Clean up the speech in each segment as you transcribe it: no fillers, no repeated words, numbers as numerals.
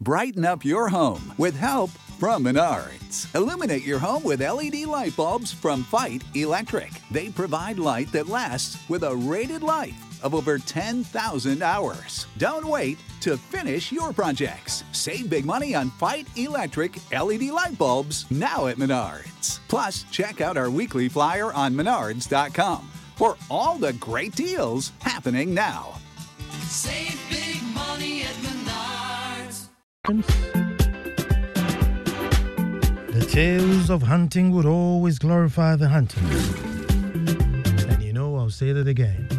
brighten up your home with help from Menards. Illuminate your home with LED light bulbs from Fight Electric. They provide light that lasts with a rated life of over 10,000 hours. Don't wait to finish your projects. Save big money on Fight Electric LED light bulbs now at Menards. Plus, check out our weekly flyer on menards.com for all the great deals happening now. Save big money at Menards. The tales of hunting would always glorify the hunter. And you know, I'll say that again.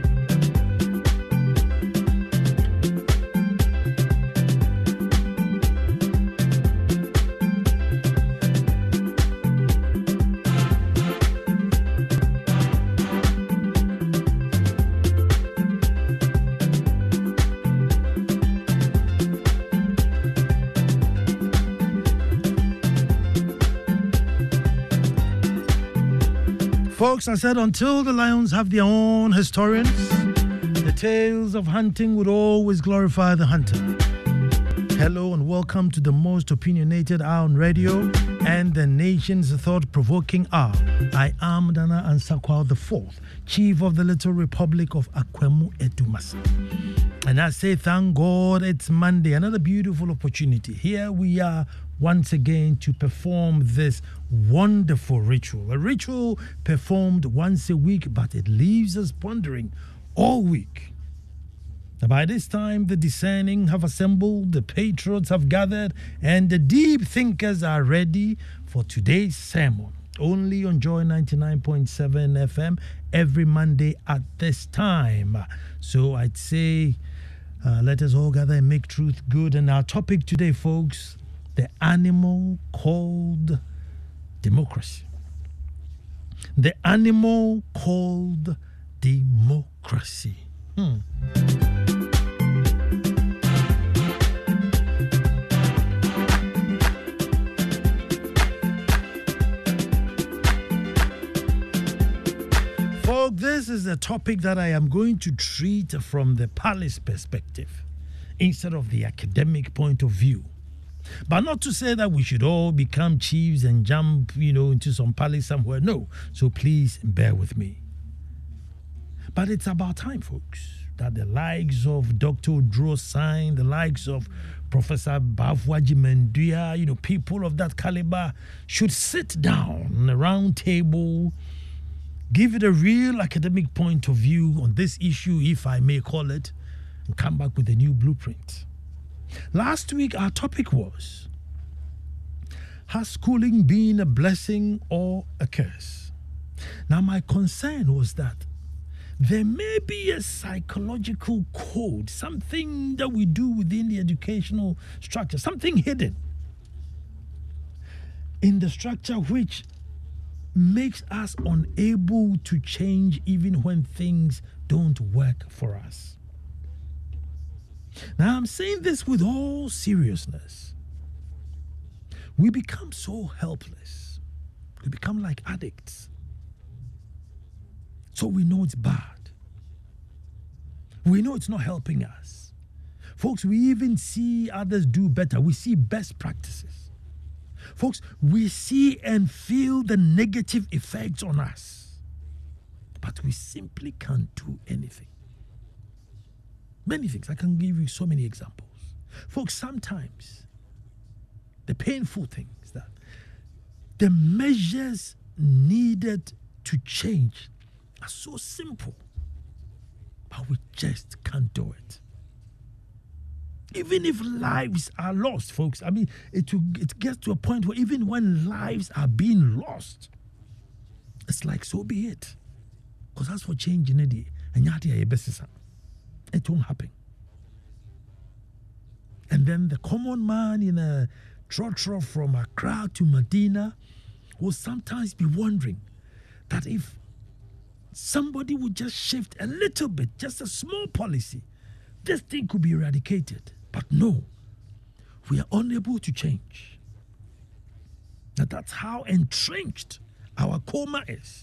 Folks, I said until the lions have their own historians, the tales of hunting would always glorify the hunter. Hello and welcome to the most opinionated hour on radio and the nation's thought-provoking hour. I am Dana Ansakwa IV, Chief of the Little Republic of Akwemu Edumasa. And I say thank God it's Monday, another beautiful opportunity. Here we are once again to perform this wonderful ritual. A ritual performed once a week, but it leaves us pondering all week. Now, by this time, the discerning have assembled, the patriots have gathered, and the deep thinkers are ready for today's sermon. Only on Joy 99.7 FM every Monday at this time. So I'd say let us all gather and make truth good. And our topic today, folks, the animal called democracy. The animal called democracy. Folks, this is a topic that I am going to treat from the palace perspective instead of the academic point of view. But not to say that we should all become chiefs and jump, into some palace somewhere. No. So please bear with me. But it's about time, folks, that the likes of Dr. Oduro-Sine, the likes of Professor Bafwaji Menduya, people of that caliber should sit down on a round table, give it a real academic point of view on this issue, if I may call it, and come back with a new blueprint. Last week, our topic was, has schooling been a blessing or a curse? Now, my concern was that there may be a psychological code, something that we do within the educational structure, something hidden in the structure which makes us unable to change even when things don't work for us. Now, I'm saying this with all seriousness. We become so helpless. We become like addicts. So we know it's bad. We know it's not helping us. Folks, we even see others do better. We see best practices. Folks, we see and feel the negative effects on us. But we simply can't do anything. Many things. I can give you so many examples. Folks, sometimes the painful thing is that the measures needed to change are so simple, but we just can't do it. Even if lives are lost, folks, it gets to a point where even when lives are being lost, it's like, so be it. Because that's for change in it. It won't happen. And then the common man in a trotro from Accra to Medina will sometimes be wondering that if somebody would just shift a little bit, just a small policy, this thing could be eradicated. But no, we are unable to change. Now that's how entrenched our coma is.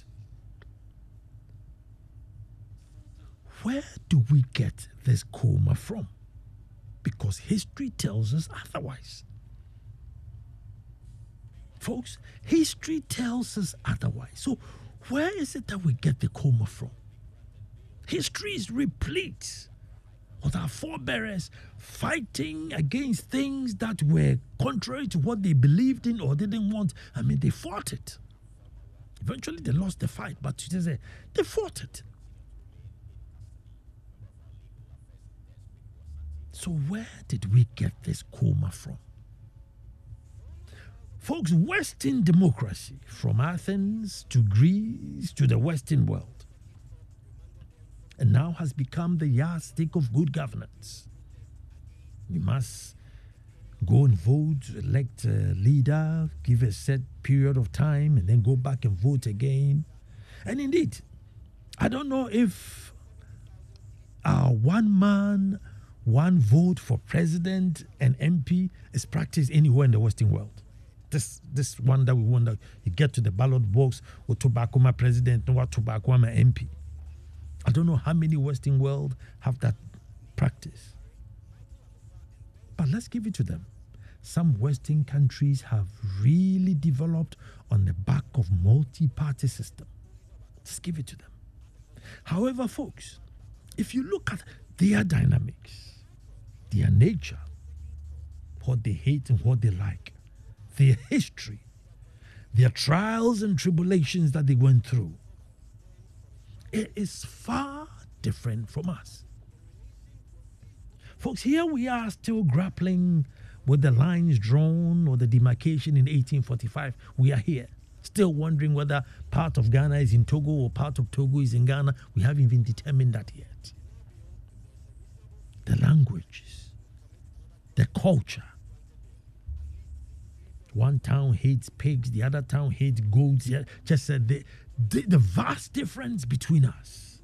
Where do we get this coma from? because history tells us otherwise. Folks, history tells us otherwise. So where is it that we get the coma from? History is replete with our forebears fighting against things that were contrary to what they believed in or didn't want. I mean, they fought it. Eventually, they lost the fight, but they fought it. So where did we get this coma from? Folks, Western democracy, from Athens to Greece to the Western world, and now has become the yardstick of good governance. You must go and vote, elect a leader, give a set period of time, and then go back and vote again. And indeed, I don't know if our one man, one vote for president and MP is practiced anywhere in the Western world. This one that we wonder, you get to the ballot box with tobacco my president, no tobacco my MP. I don't know how many Western world have that practice. But let's give it to them. Some Western countries have really developed on the back of multi-party system. Let's give it to them. However, folks, if you look at their dynamics, their nature, what they hate and what they like, their history, their trials and tribulations that they went through, it is far different from us. Folks, here we are still grappling with the lines drawn or the demarcation in 1845. We are here, still wondering whether part of Ghana is in Togo or part of Togo is in Ghana. We haven't even determined that yet. The languages, the culture. One town hates pigs, the other town hates goats. Just the vast difference between us.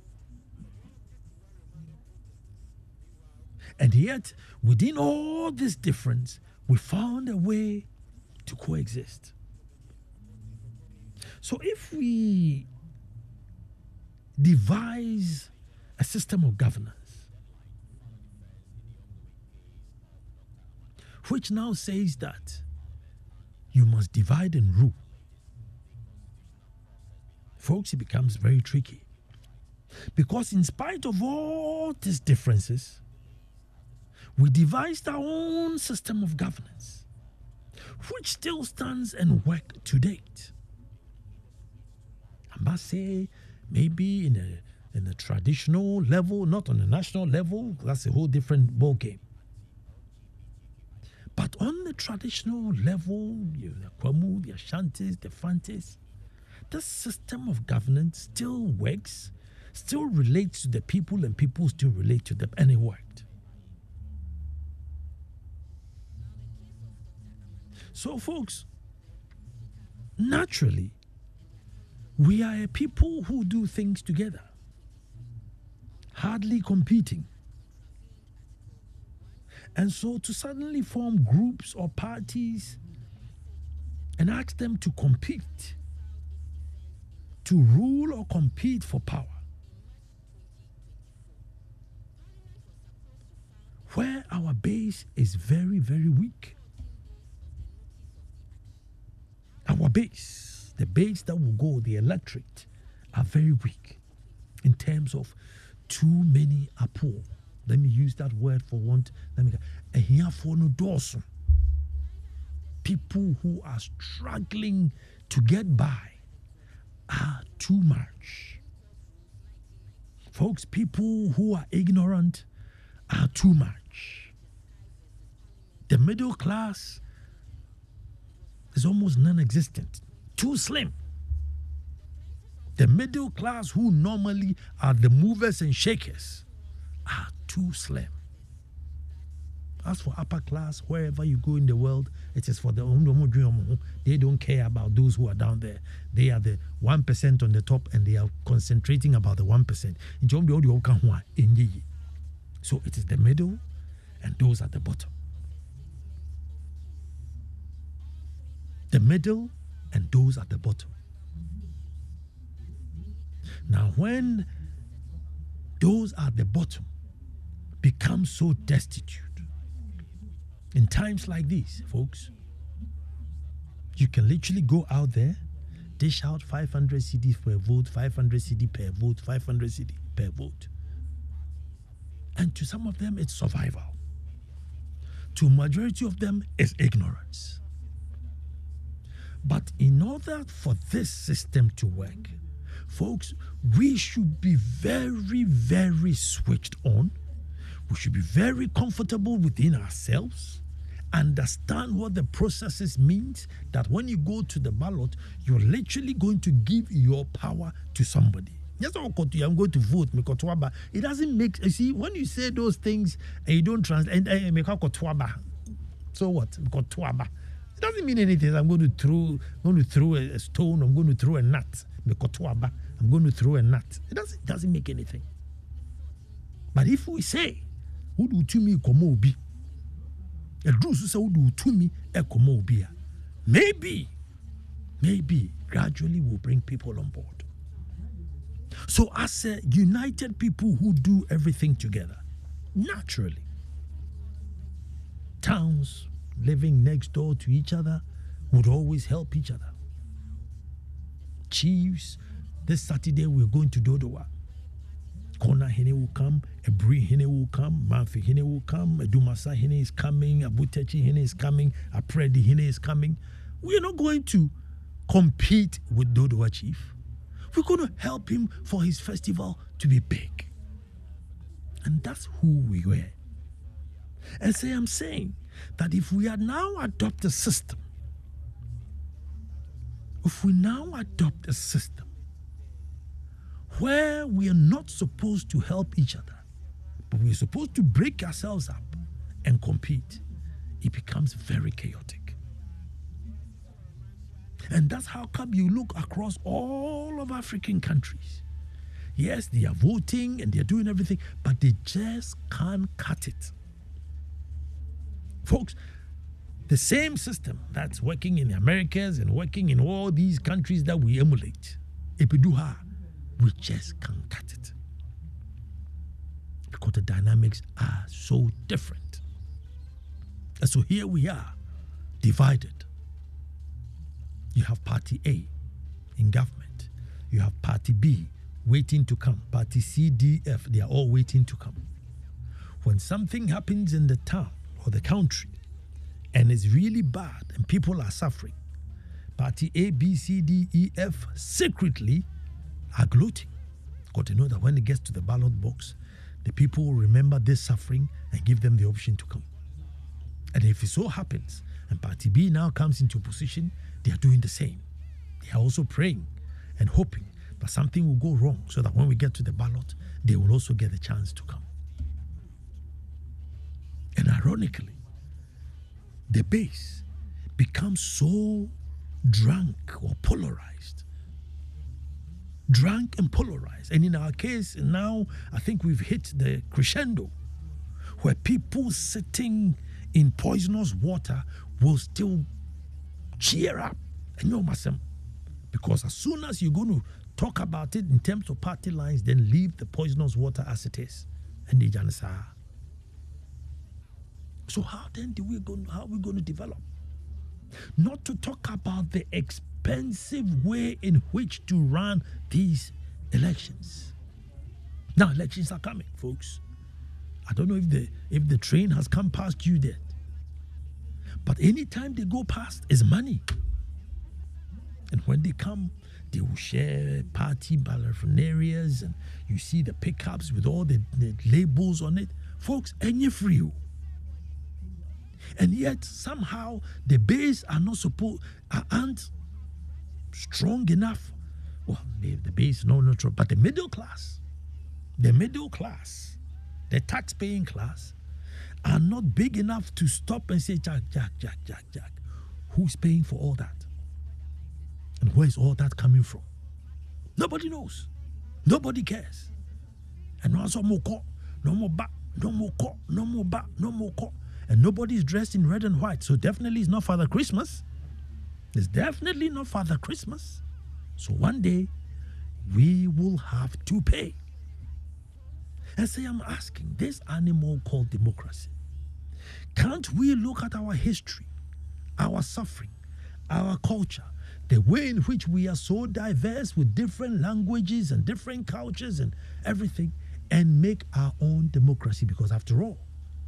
And yet, within all this difference, we found a way to coexist. So if we devise a system of governance which now says that you must divide and rule, folks, it becomes very tricky. Because in spite of all these differences, we devised our own system of governance, which still stands and works to date. I must say, maybe in a traditional level, not on a national level, that's a whole different ball game. But on the traditional level, the Kwamu, the Ashantis, the Fantis, this system of governance still works, still relates to the people, and people still relate to them, and it worked. So, folks, naturally, we are a people who do things together, hardly competing. And so to suddenly form groups or parties and ask them to compete, to rule or compete for power, where our base is very, very weak. Our base, the base that will go, the electorate, are very weak in terms of too many are poor. Let me use that word for want. People who are struggling to get by are too much. Folks, people who are ignorant are too much. The middle class is almost non-existent, too slim. The middle class, who normally are the movers and shakers, are too slim. As for upper class, wherever you go in the world, it is for the they don't care about those who are down there. They are the 1% on the top, and they are concentrating about the 1%. So it is the middle and those at the bottom. The middle and those at the bottom. Now, when those at the bottom become so destitute, In times like these, folks, you can literally go out there, dish out 500 cedis per vote, 500 cedi per vote, 500 cedi per vote. And to some of them, it's survival. To a majority of them, it's ignorance. But in order for this system to work, folks, we should be very, very switched on. We should be very comfortable within ourselves, understand what the processes means, that when you go to the ballot, you're literally going to give your power to somebody. Yes, I'm going to vote. It doesn't make, you see, when you say those things and you don't translate, so what? It doesn't mean anything. I'm going to throw a stone, I'm going to throw a nut. I'm going to throw a nut. It doesn't make anything. But if we say, who do to me komobi? A do so do to me a komobia. Maybe gradually we'll bring people on board. So as a united people who do everything together, naturally, towns living next door to each other would always help each other. Chiefs, this Saturday we're going to Dodowa. Kona Hene will come, Ebri Hene will come, Manfi Hene will come, Edumasa Hene is coming, Abutechi Hene is coming, Apredi Hene is coming. We're not going to compete with Dodowa Chief. We're going to help him for his festival to be big. And that's who we were. And so I'm saying that if we are now adopt a system, where we are not supposed to help each other, but we're supposed to break ourselves up and compete, it becomes very chaotic. And that's how come you look across all of African countries. Yes, they are voting and they're doing everything, but they just can't cut it. Folks, the same system that's working in the Americas and working in all these countries that we emulate, Epiduha, we just can't cut it. Because the dynamics are so different. And so here we are, divided. You have Party A in government. You have Party B waiting to come. Party C, D, F, they are all waiting to come. When something happens in the town or the country and it's really bad and people are suffering, Party A, B, C, D, E, F secretly are gloating. Because they know that when it gets to the ballot box, the people will remember this suffering and give them the option to come. And if it so happens, and Party B now comes into position, they are doing the same. They are also praying and hoping that something will go wrong so that when we get to the ballot, they will also get the chance to come. And ironically, the base becomes so drunk or polarized. Drunk and polarized. And in our case, now I think we've hit the crescendo where people sitting in poisonous water will still cheer up. And you know, because as soon as you're going to talk about it in terms of party lines, then leave the poisonous water as it is. And they just say, so how then how are we going to develop? Not to talk about the expensive way in which to run these elections. Now elections are coming, folks. I don't know if the train has come past you yet. But anytime they go past, is money. And when they come, they will share party ballarinarias, and you see the pickups with all the labels on it. Folks, any free. And yet, somehow, the base aren't strong enough. Well, the base, not strong, but the middle class, the tax-paying class, are not big enough to stop and say, Jack. Who's paying for all that? And where is all that coming from? Nobody knows. Nobody cares. And also no more back, no more court, no more back, no more court. And nobody's dressed in red and white. So definitely it's not Father Christmas. It's definitely not Father Christmas. So one day, we will have to pay. And say, I'm asking, this animal called democracy, Can't we look at our history, our suffering, our culture, the way in which we are so diverse with different languages and different cultures and everything, and make our own democracy? Because after all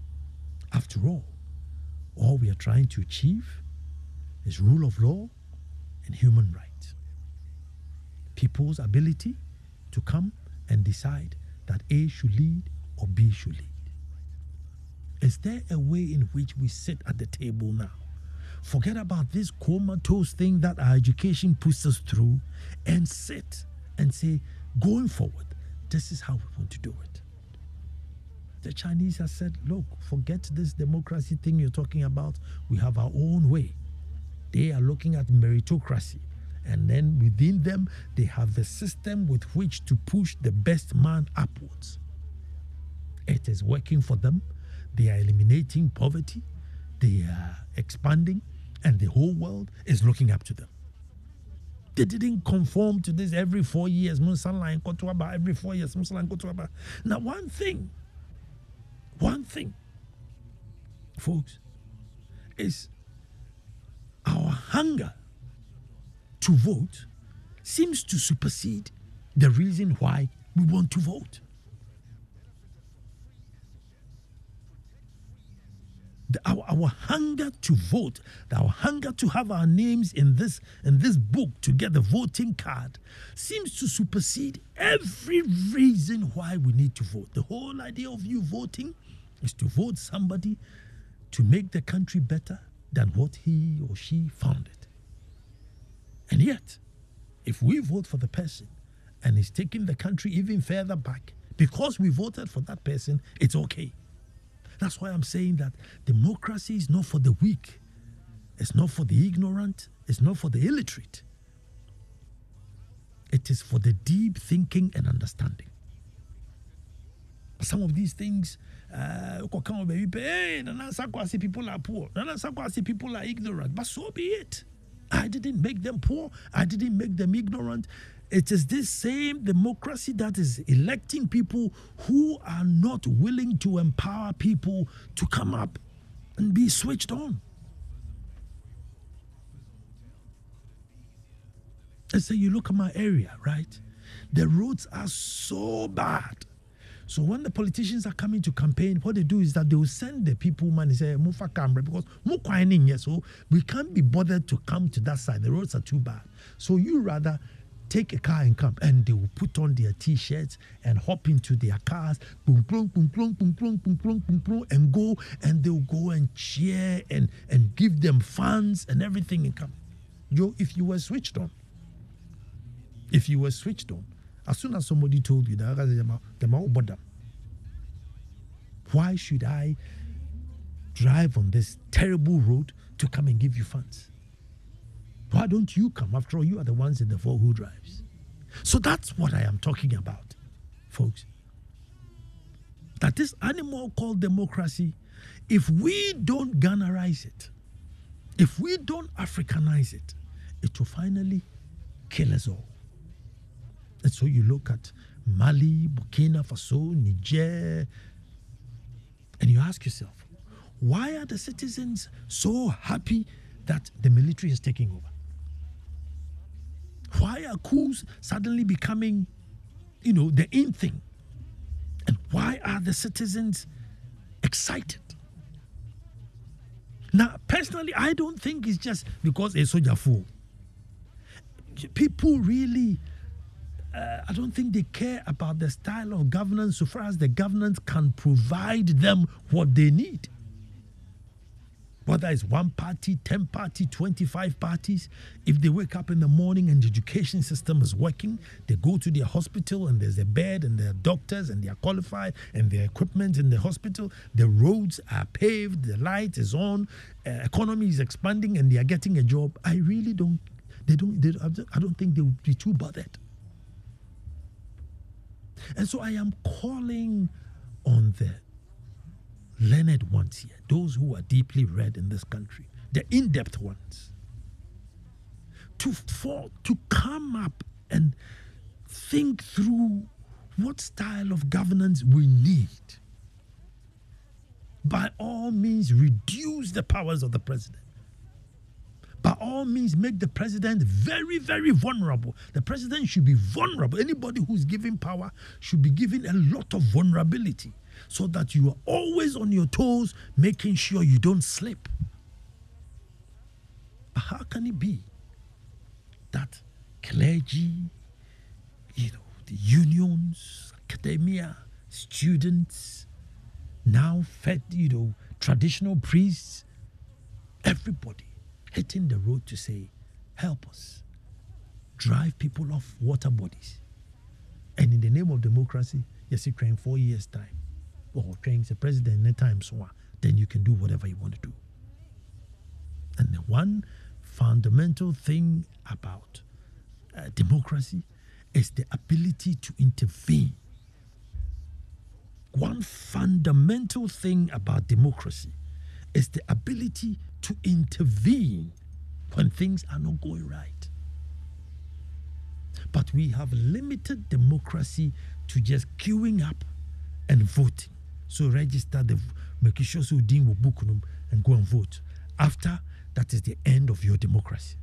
we are trying to achieve is rule of law and human rights. People's ability to come and decide that A should lead or B should lead. Is there a way in which we sit at the table now? Forget about this comatose thing that our education puts us through and sit and say, going forward, this is how we want to do it. The Chinese have said, look, forget this democracy thing you're talking about. We have our own way. They are looking at meritocracy. And then within them, they have the system with which to push the best man upwards. It is working for them. They are eliminating poverty. They are expanding. And the whole world is looking up to them. They didn't conform to this every 4 years. Every 4 years. Now, one thing, folks, is our hunger to vote seems to supersede the reason why we want to vote. Our hunger to vote, our hunger to have our names in this book to get the voting card seems to supersede every reason why we need to vote. The whole idea of you voting is to vote somebody to make the country better than what he or she found it. And yet, if we vote for the person and it's taking the country even further back, because we voted for that person, it's okay. That's why I'm saying that democracy is not for the weak. It's not for the ignorant. It's not for the illiterate. It is for the deep thinking and understanding. Some of these things, people are poor. People are ignorant. But so be it. I didn't make them poor. I didn't make them ignorant. It is this same democracy that is electing people who are not willing to empower people to come up and be switched on. And so you look at my area, right? The roads are so bad. So when the politicians are coming to campaign, what they do is that they will send the people money and say, move for camera, because so we can't be bothered to come to that side. The roads are too bad. So you rather take a car and come, and they will put on their t-shirts and hop into their cars, boom, boom, boom, boom, boom, boom, boom, boom, boom, boom, and go, and they'll go and cheer and give them funds and everything and come. If you were switched on, as soon as somebody told you that, why should I drive on this terrible road to come and give you funds? Why don't you come? After all, you are the ones in the four-wheel drives. So that's what I am talking about, folks. That this animal called democracy, if we don't Ghanaize it, if we don't Africanize it, it will finally kill us all. And so you look at Mali, Burkina Faso, Niger, and you ask yourself, why are the citizens so happy that the military is taking over? Why are coups suddenly becoming, the in thing? And why are the citizens excited? Now, personally, I don't think it's just because a soldier fool. People really, I don't think they care about the style of governance so far as the governance can provide them what they need. Whether it's 1 party, 10 party, 25 parties, if they wake up in the morning and the education system is working, they go to their hospital and there's a bed and there are doctors and they are qualified and their equipment in the hospital, the roads are paved, the light is on, economy is expanding and they are getting a job. I really don't think they would be too bothered. And so I am calling on the learned ones here, those who are deeply read in this country, the in-depth ones, to come up and think through what style of governance we need. by all means reduce the powers of the president. By all means, make the president very, very vulnerable. The president should be vulnerable. Anybody who's given power should be given a lot of vulnerability so that you are always on your toes, making sure you don't slip. But how can it be that clergy, the unions, academia, students, now fed, traditional priests, everybody hitting the road to say, help us, drive people off water bodies. And in the name of democracy, yes, you're trying 4 years' time, or trying the president in time, so then you can do whatever you want to do. And the one fundamental thing about democracy is the ability to intervene. One fundamental thing about democracy is the ability to intervene when things are not going right. But we have limited democracy to just queuing up and voting. So register the make sure so dean will book them and go and vote. After that is the end of your democracy.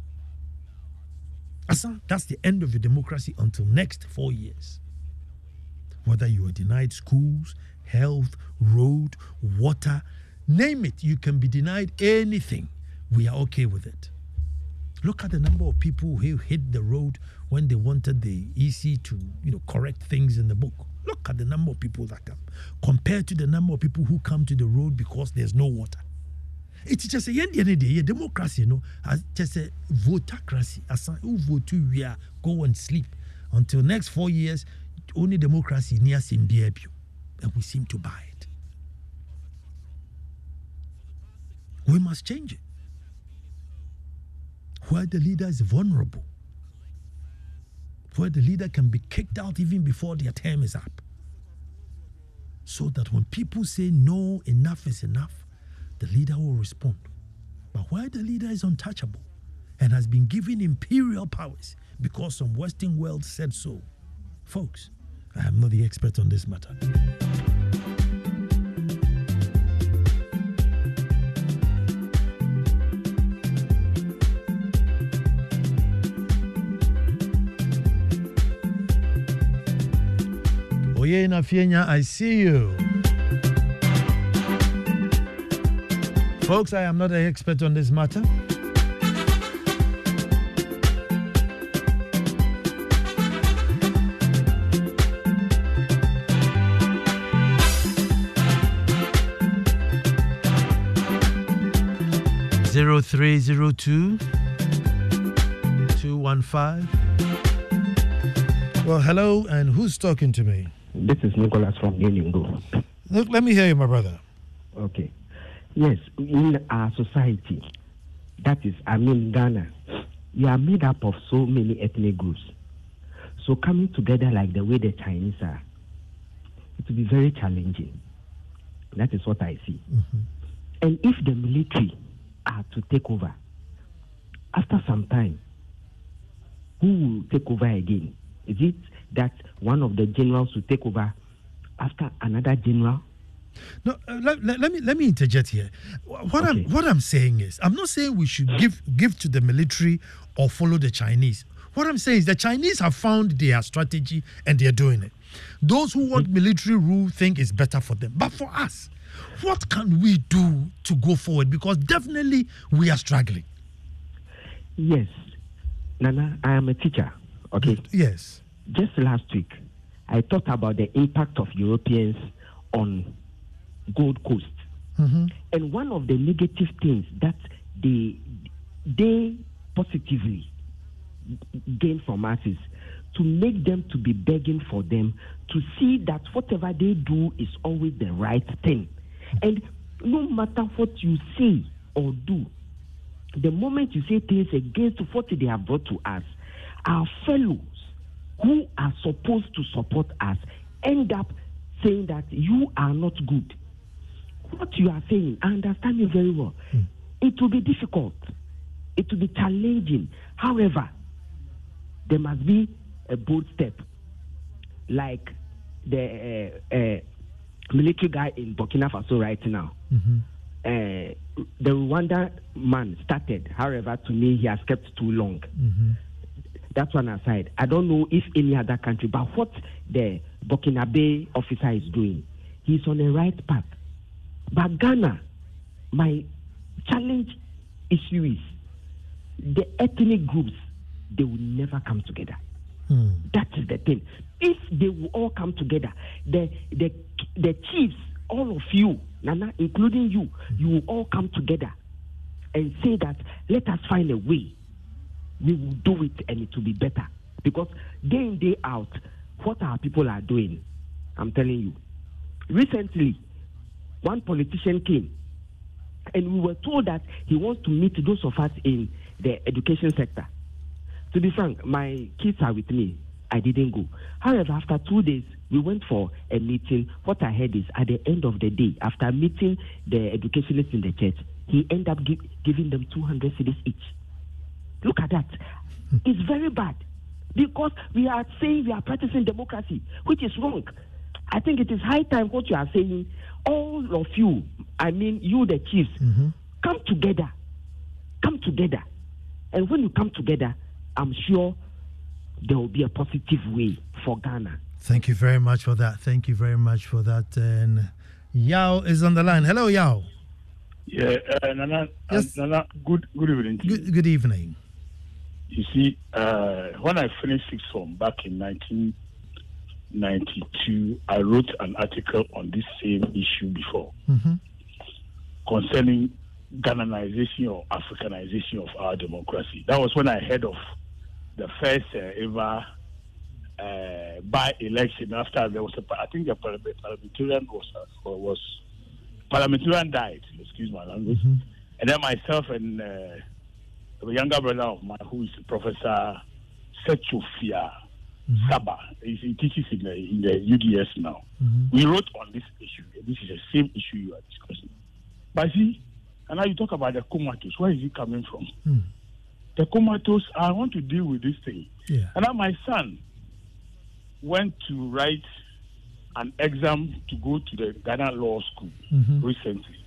Asa, that's the end of your democracy until next 4 years. Whether you are denied schools, health, road, water, name it, you can be denied anything. We are okay with it. Look at the number of people who hit the road when they wanted the EC to, correct things in the book. Look at the number of people that come compared to the number of people who come to the road because there's no water. It's just a democracy, just a votocracy. As who vote we are go and sleep until next 4 years. Only democracy near Zimbabwe, and we seem to buy it. We must change it. Where the leader is vulnerable, where the leader can be kicked out even before their term is up, so that when people say no, enough is enough, the leader will respond. But where the leader is untouchable and has been given imperial powers because some Western world said so, folks, I am not the expert on this matter. Oye Nafienya, I see you. Folks, I am not an expert on this matter. Zero 0302 215. Well, hello, and who's talking to me? This is Nicholas from Yelingo. Look, let me hear you, my brother. Okay. Yes, in our society, that is, Ghana, we are made up of so many ethnic groups. So coming together like the way the Chinese are, it will be very challenging. That is what I see. Mm-hmm. And if the military are to take over, after some time, who will take over again? Is it that one of the generals will take over after another general? No, let me interject here. What I'm saying is, I'm not saying we should give to the military or follow the Chinese. What I'm saying is the Chinese have found their strategy and they're doing it. Those who want military rule think it's better for them. But for us, what can we do to go forward? Because definitely we are struggling. Yes. Nana, I am a teacher. Okay. Yes. Just last week, I talked about the impact of Europeans on Gold Coast. Mm-hmm. And one of the negative things that they positively gain from us is to make them to be begging for them, to see that whatever they do is always the right thing. And no matter what you say or do, the moment you say things against what they have brought to us, our fellows who are supposed to support us end up saying that you are not good. What you are saying, I understand you very well. It will be difficult. It will be challenging. However, there must be a bold step, like the military guy in Burkina Faso right now. The Rwanda man started. However, to me, he has kept too long. That one aside, I don't know if any other country, but what the Burkinabe officer is doing, he's on the right path. But Ghana, my challenge issue is the ethnic groups, they will never come together. That is the thing. If they will all come together, the chiefs, all of you, Nana, including you, you will all come together and say that let us find a way. We will do it and it will be better. Because day in, day out, what our people are doing, I'm telling you. Recently, one politician came and we were told that he wants to meet those of us in the education sector. To be frank, my kids are with me. I didn't go. However, after 2 days, we went for a meeting. What I heard is at the end of the day, after meeting the educationists in the church, he ended up giving them 200 cedis each. Look at that. It's very bad because we are saying we are practicing democracy, which is wrong. I think it is high time what you are saying, all of you, I mean you the chiefs, come together. Come together. And when you come together, I'm sure there will be a positive way for Ghana. Thank you very much for that. Thank you very much for that. And Yao is on the line. Hello, Yao. Yeah, Nana, Yes. Nana, good evening to you. Good evening. You see, when I finished sixth form back in 1992, I wrote an article on this same issue before concerning Ghananization or Africanization of our democracy. That was when I heard of the first ever by-election after there was I think the parliamentarian died, excuse my language, and then myself and a younger brother of mine who is Professor Sechofia Saba, he teaches in the UDS now. We wrote on this issue. This is the same issue you are discussing. But see, and now you talk about the comatose. Where is it coming from? The comatose, I want to deal with this thing. Yeah. And now my son went to write an exam to go to the Ghana Law School recently.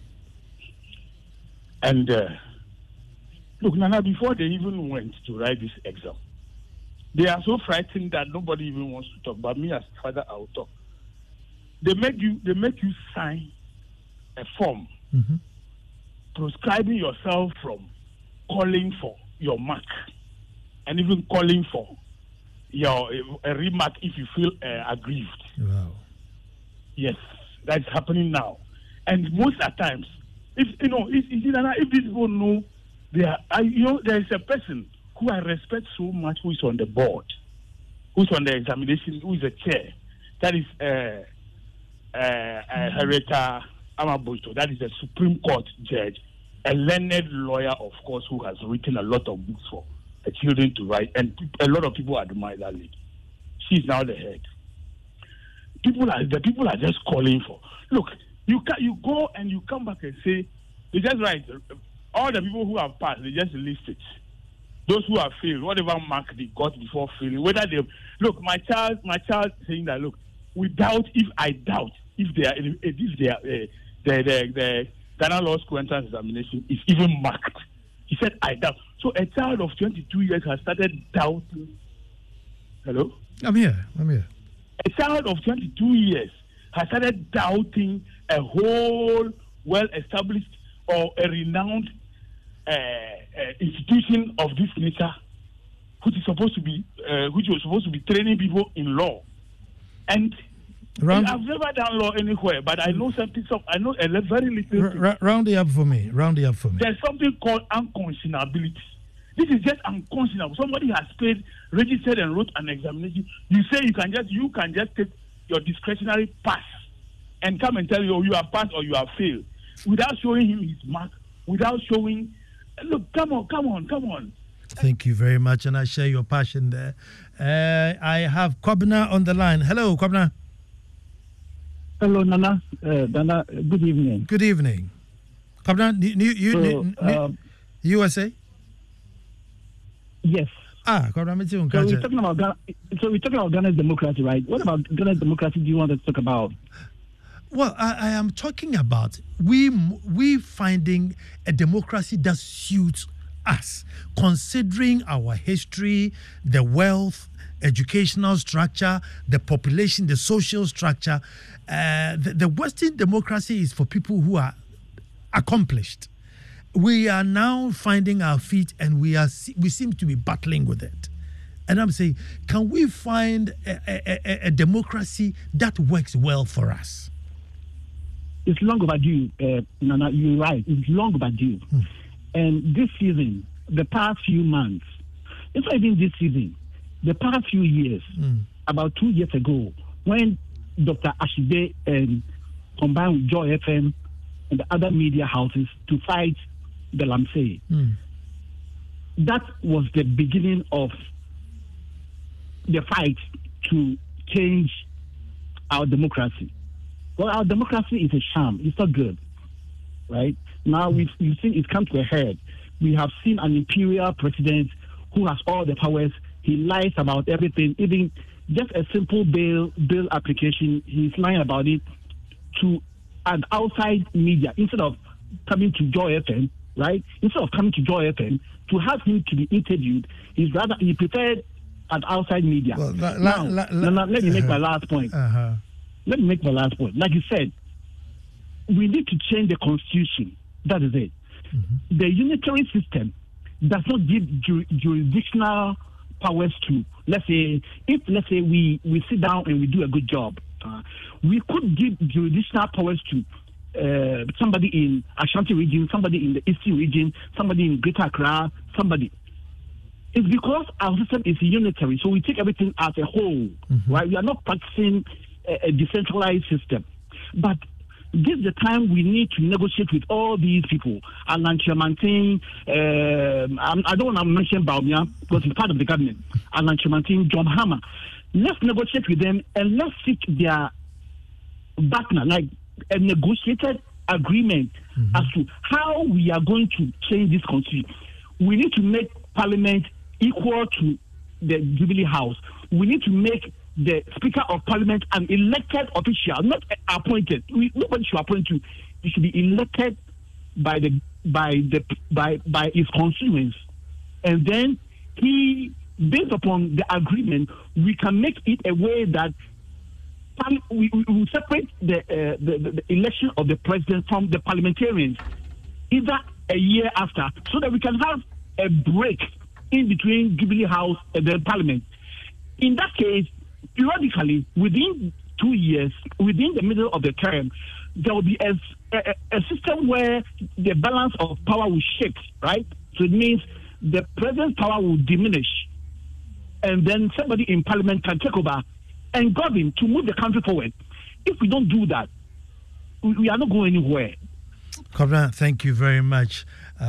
And look, Nana, before they even went to write this exam, they are so frightened that nobody even wants to talk. But me as father, I will talk. They make you sign a form proscribing yourself from calling for your mark and even calling for your a remark if you feel aggrieved. Wow. Yes, that's happening now. And most at times, if these people know they are, there is a person who I respect so much who is on the board, who's on the examination, who is a chair. That is Hereta Amaboito. That is a Supreme Court judge, a learned lawyer, of course, who has written a lot of books for the children to write, and a lot of people admire that lady. She is now the head. The people are just calling for. Look, you go and you come back and say they just write all the people who have passed. They just list it. Those who have failed, whatever mark they got before failing, whether they look, my child saying that look, if the Ghana Law School entrance examination is even marked. He said, I doubt. So a child of 22 years has started doubting. Hello? I'm here. A child of 22 years has started doubting a whole well-established or a renowned institution of this nature, which was supposed to be training people in law. And I've never done law anywhere, but I know something. I know a very little. Round it up for me. There's something called unconscionability. This is just unconscionable. Somebody has paid, registered, and wrote an examination. You say you can just take your discretionary pass and come and tell you, you have passed or you have failed, without showing him his mark, without showing. Look, come on. Thank you very much, and I share your passion there. I have Kwabna on the line. Hello, Kwabna. Hello, Nana. Nana, good evening. Good evening. Kwabna, USA? Yes. Kwabna, we're talking about Ghana's democracy, right? What about Ghana's democracy do you want to talk about? Well, I am talking about we finding a democracy that suits us, considering our history, the wealth, educational structure, the population, the social structure. The Western democracy is for people who are accomplished. We are now finding our feet, and we seem to be battling with it. And I'm saying, can we find a democracy that works well for us? It's long overdue, Nana. You're right. It's long overdue. And this season, the past few months, it's not even this season, the past few years, about 2 years ago, when Dr. Ashibe combined with Joy FM and the other media houses to fight the Lamsey, that was the beginning of the fight to change our democracy. Well, our democracy is a sham. It's not good, right? Now we've seen it's come to a head. We have seen an imperial president who has all the powers. He lies about everything, even just a simple bill application. He's lying about it to an outside media instead of coming to Joy FM, right? Instead of coming to Joy FM to have him to be interviewed, he preferred an outside media. Well, let me make my last point. Let me make my last point. Like you said, we need to change the constitution. That is it. The unitary system does not give jurisdictional powers to, let's say we sit down and we do a good job. We could give jurisdictional powers to somebody in Ashanti region, somebody in the Eastern region, somebody in Greater Accra, somebody. It's because our system is unitary, so we take everything as a whole, right? We are not practicing a decentralized system. But this is the time we need to negotiate with all these people. Alan Chiamantin, I don't want to mention Baumia because he's part of the government. Alan Chiamantin, John Hammer. Let's negotiate with them and let's seek their partner, like a negotiated agreement as to how we are going to change this constitution. We need to make Parliament equal to the Jubilee House. We need to make the Speaker of Parliament an elected official, not appointed. Nobody should appoint you. He should be elected by his constituents, and then based upon the agreement, we can make it a way that we will separate the election of the president from the parliamentarians, either a year after, so that we can have a break in between Jubilee House and the Parliament. In that case, periodically, within 2 years, within the middle of the term, there will be a system where the balance of power will shift, right? So it means the president's power will diminish, and then somebody in Parliament can take over and govern to move the country forward. If we don't do that, we are not going anywhere. Cobra, thank you very much.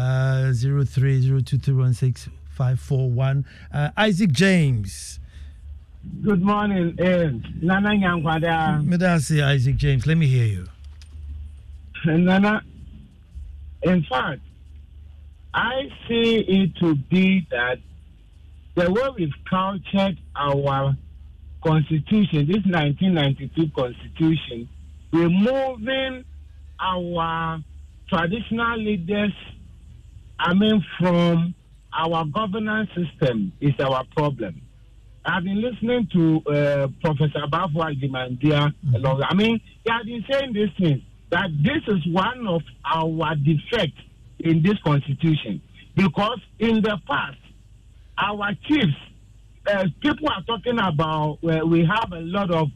0302316541. Isaac James. Good morning, Nana Nyankwada. Medasi Isaac James, let me hear you. Nana, in fact, I see it to be that the way we've cultured our constitution, this 1992 constitution, removing our traditional leaders, from our governance system is our problem. I've been listening to Professor Bafwa Jimandia. He has been saying these things, that this is one of our defects in this constitution. Because in the past, our chiefs, people are talking about we have a lot of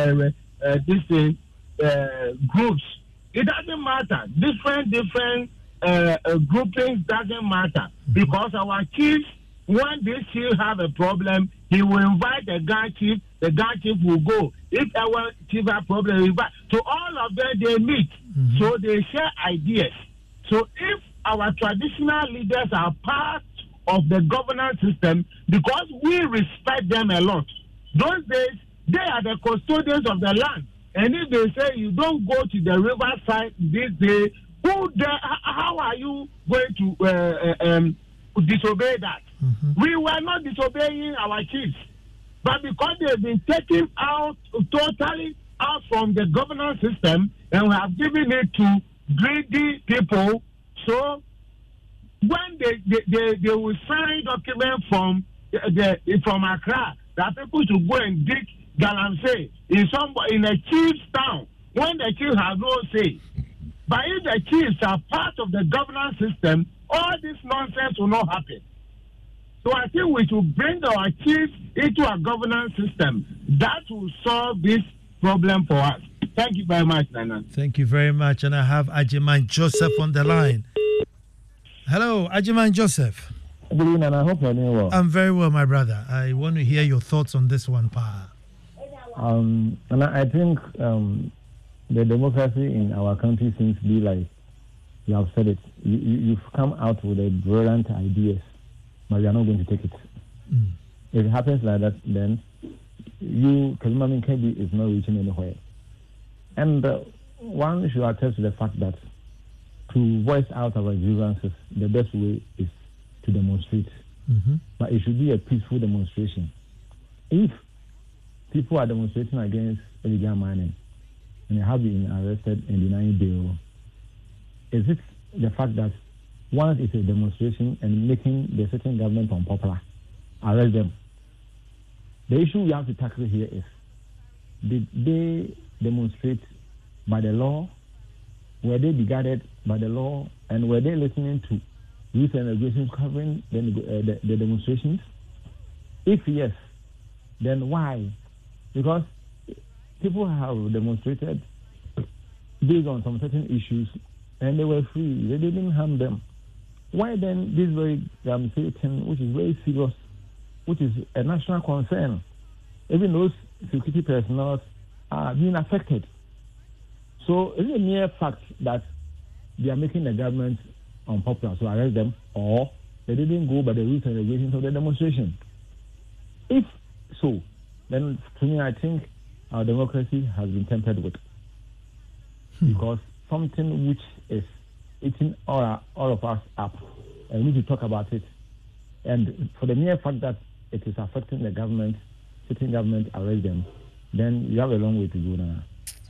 groups. It doesn't matter. Different groupings doesn't matter, because our chiefs, when this chief have a problem, he will invite the Grand Chief. The Grand Chief will go. If our chief have a problem, he invite. So all of them, they meet. So they share ideas. So if our traditional leaders are part of the governance system, because we respect them a lot, those days, they are the custodians of the land. And if they say you don't go to the riverside this day, how are you going to disobey that? We were not disobeying our chiefs, but because they've been taken out totally out from the governance system and we have given it to greedy people. So when they will sign document from Accra that people should go and dig galamsey in a chief's town when the chief has no say. But if the chiefs are part of the governance system, all this nonsense will not happen. So I think we should bring our chiefs into a governance system that will solve this problem for us. Thank you very much, Nana. Thank you very much. And I have Ajiman Joseph on the line. Hello, Ajiman Joseph. Good evening, and I hope you're doing well. I'm very well, my brother. I want to hear your thoughts on this one, Pa. And I think the democracy in our country seems to be like, you have said it, you've come out with a brilliant ideas, but you are not going to take it. If it happens like that, then Kazumamin Kebi is not reaching anywhere. And one should attest to the fact that to voice out our grievances, the best way is to demonstrate. But it should be a peaceful demonstration. If people are demonstrating against illegal mining and they have been arrested and denying bail, is it the fact that once it's a demonstration and making the certain government unpopular, arrest them? The issue we have to tackle here is, did they demonstrate by the law? Were they guided by the law? And were they listening to rules and regulations covering the demonstrations? If yes, then why? Because people have demonstrated based on some certain issues and they were free. They didn't harm them. Why then this very thing, which is very serious, which is a national concern, even those security personnel are being affected? So is it a mere fact that they are making the government unpopular, so arrest them, or they didn't go by the rules and regulations of the demonstration? If so, then to me, I think our democracy has been tempered with, because something which is eating all of us up, and we need to talk about it. And for the mere fact that it is affecting the government, sitting government, arrest them, then you have a long way to go now.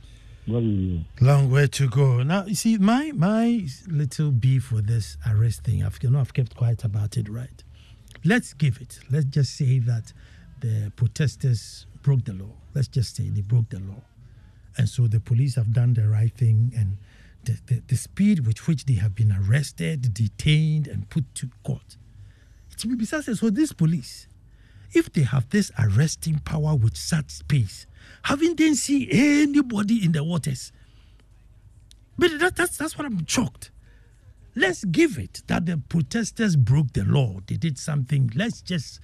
Long way to go. Now, you see, my little beef with this arrest thing, I've kept quiet about it, right? Let's just say that the protesters broke the law. Let's just say they broke the law. And so the police have done the right thing, and the speed with which they have been arrested, detained, and put to court. It will be said, so this police, if they have this arresting power with such pace, haven't they seen anybody in the waters? But that's what I'm shocked. Let's give it that the protesters broke the law. They did something. Let's just,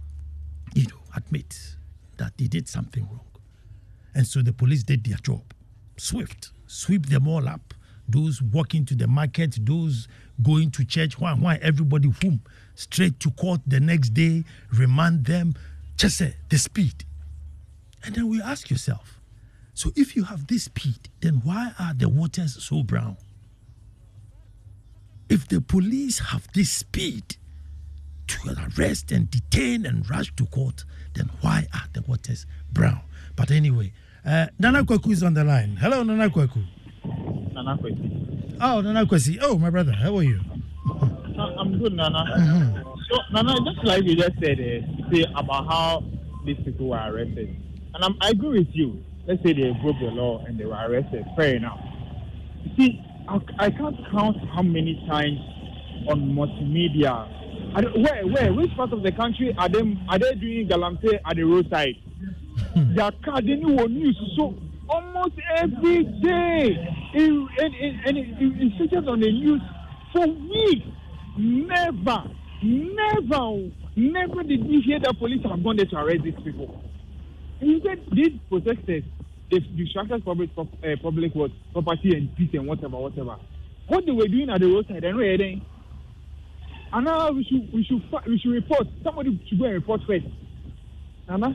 admit that they did something wrong. And so the police did their job. Sweep them all up. Those walking to the market, those going to church, why everybody straight to court the next day, remand them. Just say the speed. And then we ask yourself, so if you have this speed, then why are the waters so brown? If the police have this speed to arrest and detain and rush to court, then why are the waters brown? But anyway, Nana Kwaku is on the line. Hello, Nana Kwaku. Nana Kwesi. Oh, Nana Kwesi. Oh, my brother, how are you? I'm good, Nana. So, Nana, just like you just said, say about how these people were arrested. And I agree with you. Let's say they broke the law and they were arrested. Fair enough. You see, I can't count how many times on multimedia. Which part of the country are they doing galamsey at the roadside? Their car, they knew on news. So almost every day, it features on the news for weeks. Never did we hear that police have gone there to arrest these people. And you said these protesters, they've distracted public property and peace and whatever. What they were doing at the roadside, I know anything. And now we should report. Somebody should go and report first. Nana?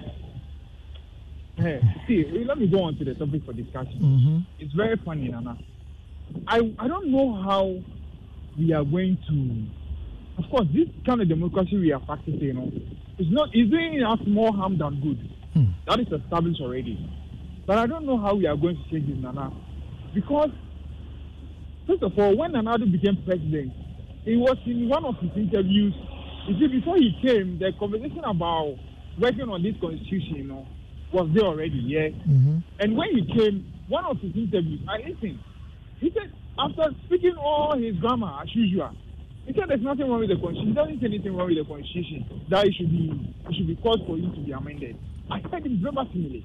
See, let me go on to the topic for discussion. It's very funny, Nana. I don't know how we are going to. Of course, this kind of democracy we are practicing, it's doing us more harm than good. That is established already. But I don't know how we are going to change it, Nana. Because, first of all, when Nana Addo became president, it was in one of his interviews. You see, before he came, the conversation about working on this constitution, you know, was there already, yeah? Mm-hmm. And when he came, one of his interviews, I listened. He said, after speaking all his grammar as usual, he said there's nothing wrong with the constitution. He doesn't say anything wrong with the constitution, that it should be called for it to be amended. I said it's very similar.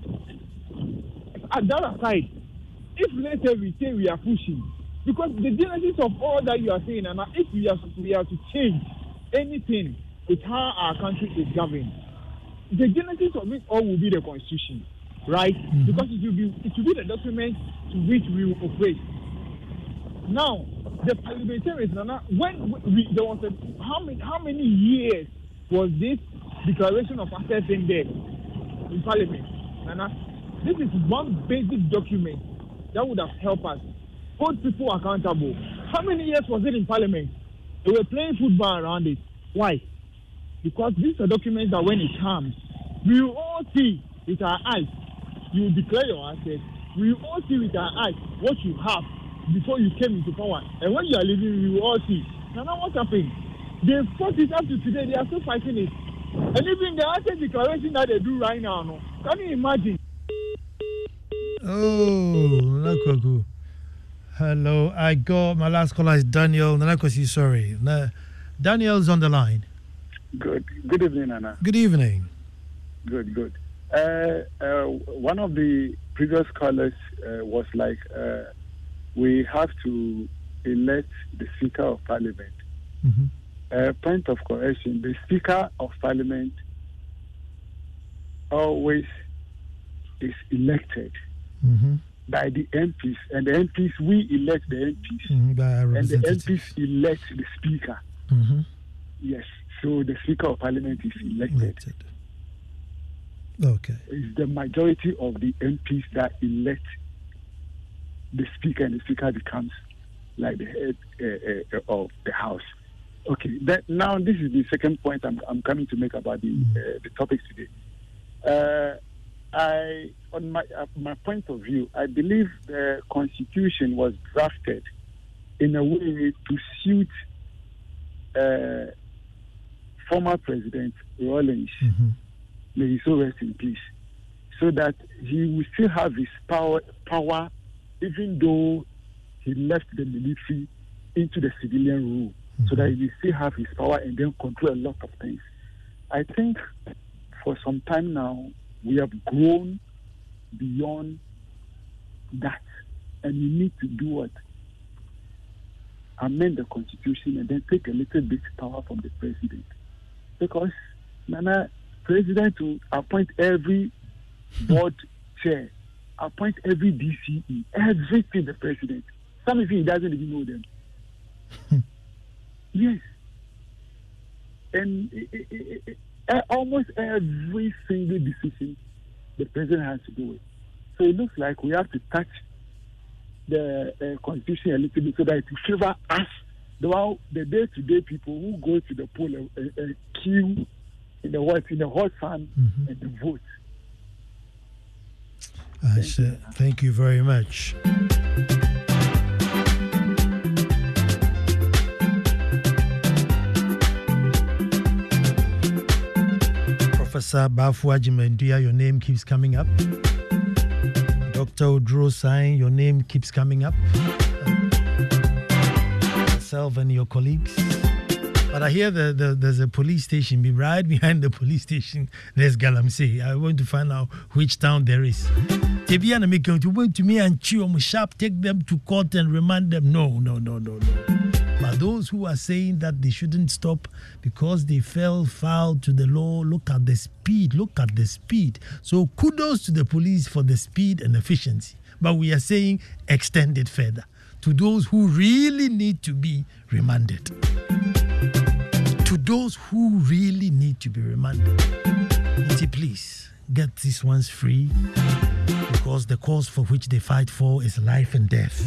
At that aside, if let's say we say we are pushing, because the genesis of all that you are saying, and if we are to change anything with how our country is governed, the genesis of it all will be the constitution, right? Mm-hmm. Because it will be the document to which we will operate. Now, the parliamentarians, Nana, there was how many years was this declaration of assets in there in Parliament, Nana? This is one basic document that would have helped us hold people accountable. How many years was it in Parliament? They were playing football around it. Why? Because these are documents that when it comes, we will all see with our eyes. You will declare your assets. We will all see with our eyes what you have before you came into power. And when you are leaving, we will all see. Now what's happening? They fought it up to today. They are still fighting it. And even the asset declaration that they do right now, no? Can you imagine? Oh, Nakwaku. Hello, I got my last caller is Daniel. Nanakwasi, sorry. Daniel's on the line. Good evening, Anna. Good evening. Good. One of the previous callers was like, we have to elect the Speaker of Parliament. Mm-hmm. Point of correction, the Speaker of Parliament always is elected. Mm-hmm. By the MPs, and the MPs, we elect the MPs, and the MPs elect the Speaker. Mm-hmm. Yes, so the Speaker of Parliament is elected. Okay. It's the majority of the MPs that elect the Speaker, and the Speaker becomes like the head of the House. Okay, now this is the second point I'm coming to make about the topics today. On my point of view, I believe the Constitution was drafted in a way to suit former President Rawlings, may he so rest in peace, so that he will still have his power even though he left the military into the civilian rule, so that he will still have his power and then control a lot of things. I think for some time now, we have grown beyond that, and we need to do what? Amend the Constitution and then take a little bit power from the president. Because, Nana, president will appoint every board chair, appoint every DCE, everything the president. Some of you doesn't even know them. Yes. And almost every single decision the president has to do it. So it looks like we have to touch the Constitution a little bit so that it will favor us, the day-to-day people who go to the poll and queue in the hot sun and the vote. Thank you very much. Professor Bafua Jimendia, your name keeps coming up. Dr. Odro Sain, your name keeps coming up. Yourself and your colleagues. But I hear there's a police station. Right behind the police station, there's Galamsey. I want to find out which town there is. Tebiana make you went to me and chew them sharp, take them to court and remand them. No. But those who are saying that they shouldn't stop because they fell foul to the law, look at the speed. So kudos to the police for the speed and efficiency. But we are saying extend it further to those who really need to be remanded. To those who really need to be remanded. Please get these ones free, because the cause for which they fight for is life and death.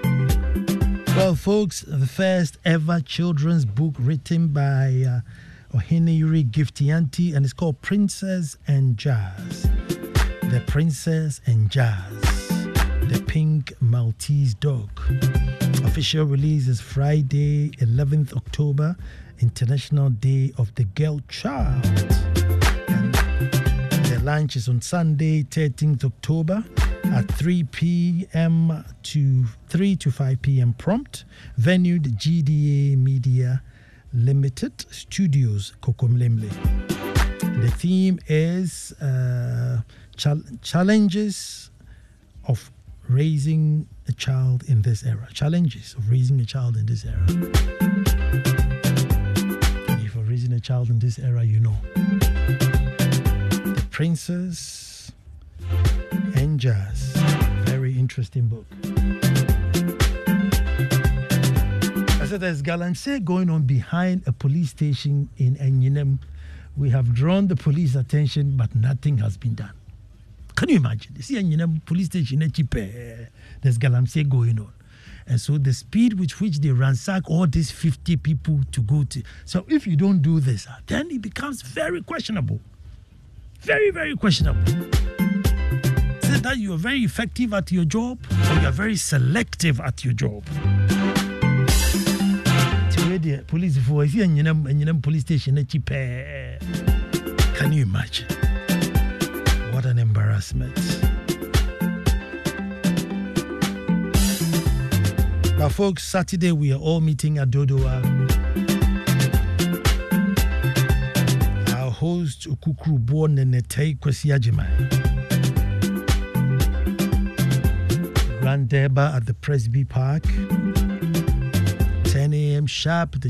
Well, folks, the first ever children's book written by Ohene Yuri Giftianti, and it's called Princess and Jazz. The Princess and Jazz, the Pink Maltese Dog. Official release is Friday, 11th October, International Day of the Girl Child. And the launch is on Sunday, 13th October at 3 p.m. to 3 to 5 p.m. prompt. Venue, the GDA Media Limited Studios, Kokomlemle. The theme is challenges of raising a child in this era. Challenges of raising a child in this era. And if you're raising a child in this era, you know. The Princess and Jazz. Very interesting book. I said there's galamsey going on behind a police station in Enyinem. We have drawn the police attention, but nothing has been done. Can you imagine? You see Enyinem police station, there's galamsey going on. And so the speed with which they ransack all these 50 people to go to. So if you don't do this, then it becomes very questionable. Very, very questionable. Say that you are very effective at your job, or you are very selective at your job. Police voice and police station. Can you imagine? What an embarrassment. But folks, Saturday we are all meeting at Dodowa. Our host Ukukru born in Netei Kwesi Ajimai. Grand Deba at the Presby Park. 10 a.m. sharp. The